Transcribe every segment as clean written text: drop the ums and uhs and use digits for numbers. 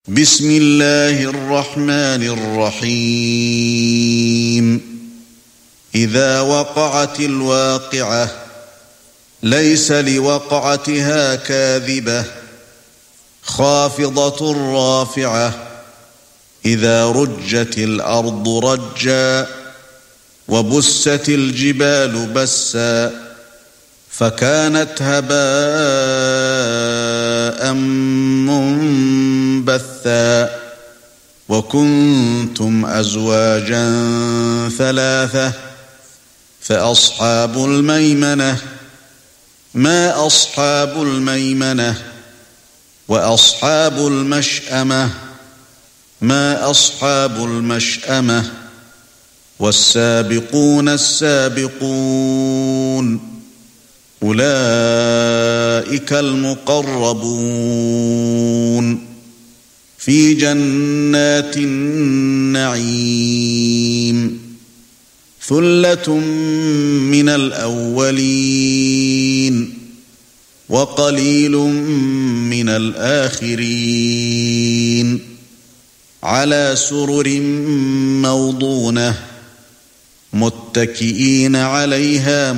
بسم الله الرحمن الرحيم إذا وقعت الواقعة ليس لوقعتها كاذبة خافضة رافعة إذا رجت الأرض رجا وبست الجبال بسا فكانت هباء منبثا وكنتم أزواجا ثلاثة فأصحاب الميمنة ما أصحاب الميمنة وأصحاب المشأمة ما أصحاب المشأمة والسابقون السابقون أولئك المقربون في جنات النعيم ثلة من الأولين وقليل من الآخرين على سرر موضونة متكئين عليها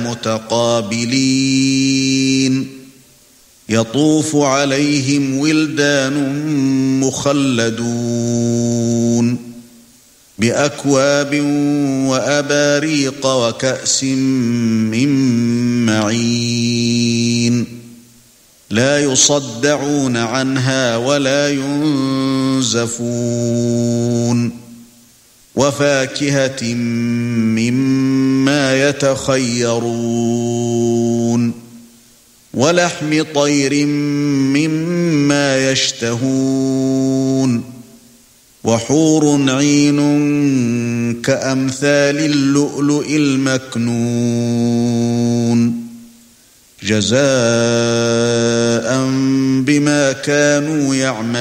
متقابلين يطوف عليهم ولدان مخلدون بأكواب وأباريق وكأس من معين لا يصدعون عنها ولا ينزفون وفاكهة مما يتخيرون ولحم طير مما يشتهون وحور عين كأمثال اللؤلؤ المكنون جزاء بما كانوا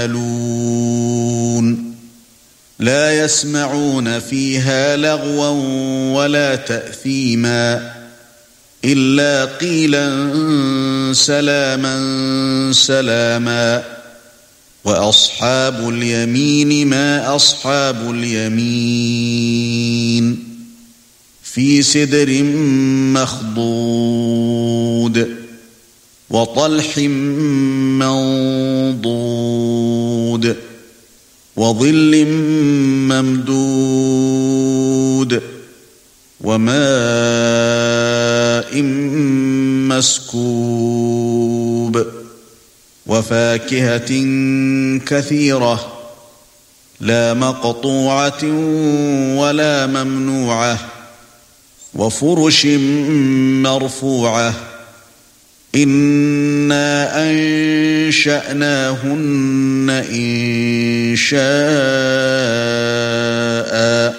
يعملون لا يسمعون فيها لغوا ولا تأثيما إلا قيلا سلاما سلاما وأصحاب اليمين ما أصحاب اليمين في سدر مخضود وطلح منضود وظل ممدود وماء مسكوب وفاكهة كثيرة لا مقطوعة ولا ممنوعة وفرش مرفوعة إنا أنشأناهن إنشاء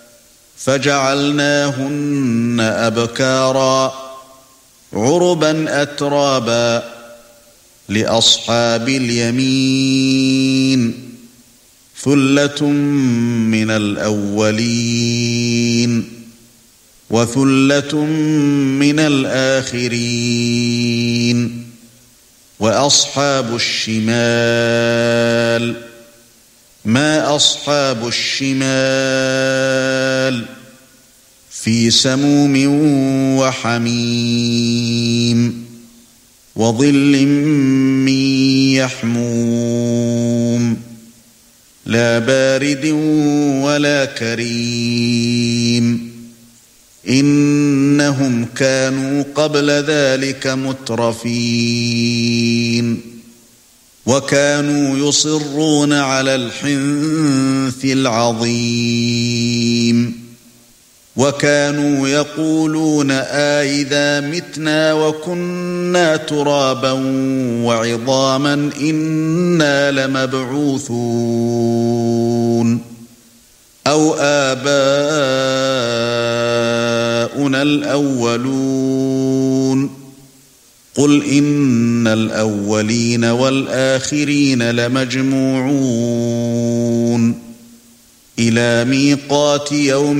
فجعلناهن أبكارا عربا أترابا لأصحاب اليمين ثلة من الأولين وثلة من الآخرين وأصحاب الشمال ما أصحاب الشمال في سموم وحميم وظل من يحموم لا بارد ولا كريم إنهم كانوا قبل ذلك مترفين وكانوا يصرون على الحنث العظيم وكانوا يقولون أإذا متنا وكنا ترابا وعظاما إنا لمبعوثون أو آباؤنا الأولون قل إن الأولين والآخرين لمجموعون إلى ميقات يوم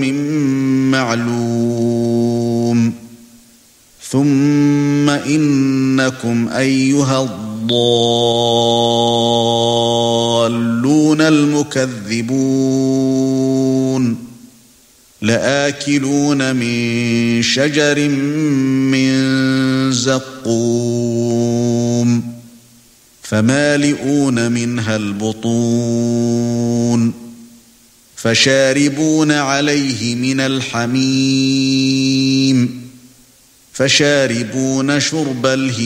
معلوم ثم إنكم أيها الضالون المكذبون لآكلون من شجر من زقوم فمالئون منها البطون فشاربون عليه من الحميم فشاربون شرب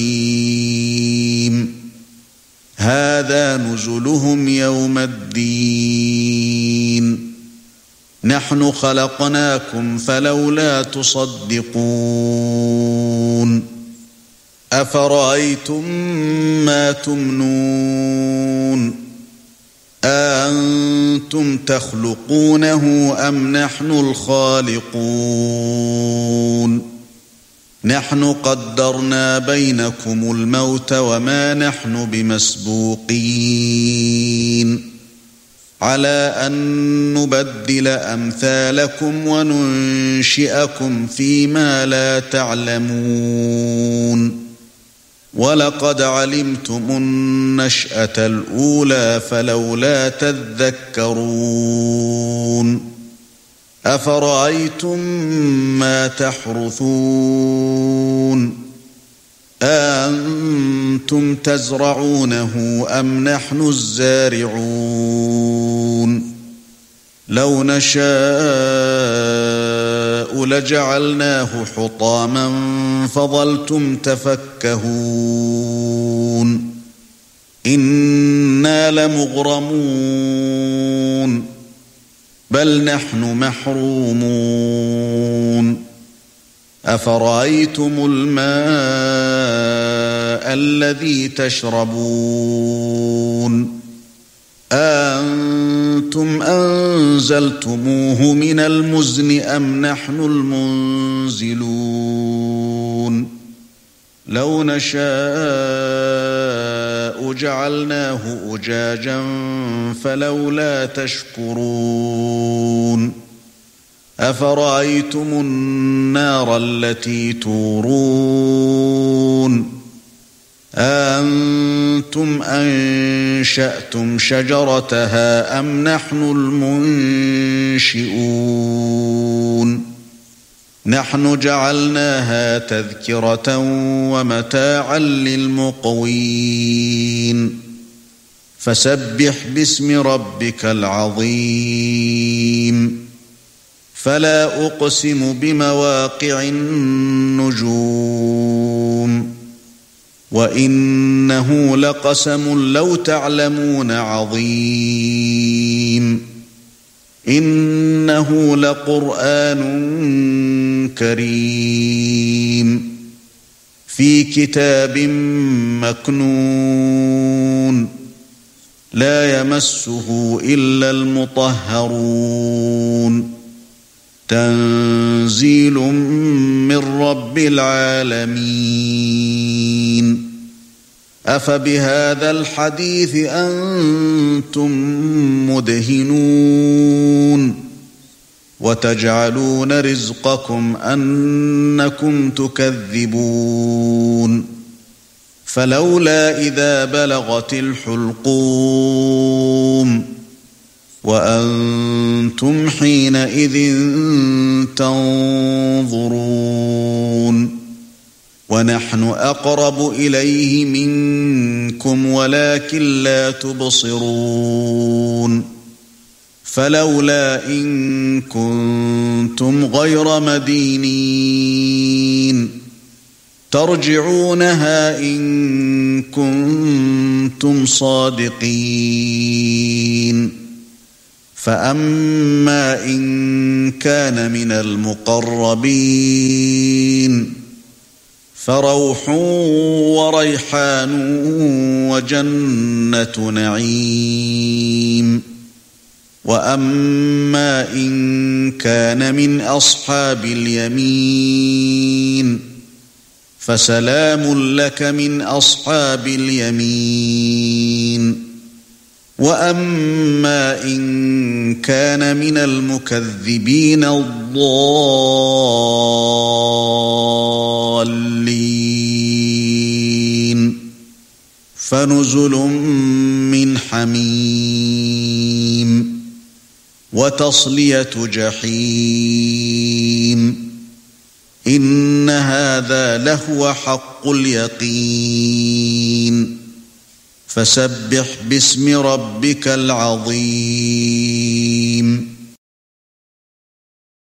الهيم هذا نزلهم يوم الدين نحن خلقناكم فلولا تصدقون أفرأيتم ما تمنون أأنتم تخلقونه أم نحن الخالقون نحن قدرنا بينكم الموت وما نحن بمسبوقين على أن نبدل أمثالكم وننشئكم فيما لا تعلمون ولقد علمتم النشأة الأولى فلولا تذكرون أفرأيتم ما تحرثون أأنتم تزرعونه أم نحن الزارعون لو نشاء لجعلناه حطاما فظلتم تفكهون إنا لمغرمون بل نحن محرومون أفرأيتم الماء الذي تشربون أأنتم أنزلتموه من المزن أم نحن المنزلون لو نشاء جعلناه أجاجا فلولا تشكرون أفرأيتم النار التي تورون أأنتم أنشأتم شجرتها أم نحن المنشئون نحن جعلناها تذكرة ومتاعا للمقوين فسبح باسم ربك العظيم فلا أقسم بمواقع النجوم وإنه لقسم لو تعلمون عظيم إنه لقرآن كريم في كتاب مكنون لا يمسه إلا المطهرون تنزيل من رب العالمين أفبهذا الحديث أنتم مدهنون وتجعلون رزقكم أنكم تكذبون فلولا إذا بلغت الحلقوم وأنتم حينئذ تنظرون ونحن أقرب إليه منكم ولكن لا تبصرون فلولا إن كنتم غير مدينين ترجعونها إن كنتم صادقين فأما إن كان من المقربين فروح وريحان وجنة نعيم وأما إن كان من أصحاب اليمين فسلام لك من أصحاب اليمين وأما إن كان من المكذبين الضالين فنزل من حميم وتصلية جحيم إن هذا لهو حق اليقين فسبح باسم ربك العظيم